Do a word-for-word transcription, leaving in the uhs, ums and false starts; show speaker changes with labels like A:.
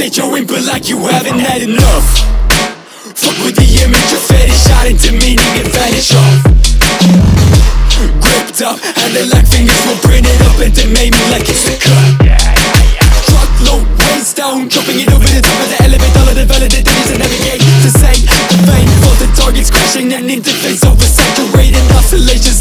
A: state your input like you haven't had enough. Fuck with the image of fetish, shot into meaning and vanish off. Gripped up, handle like fingers will print it up and they made me like it's the cut. Truckload, waist down, jumping it over the top of the elevator. All of the validated things to navigate to say the vein for the targets crashing and interface oversaturated oscillations.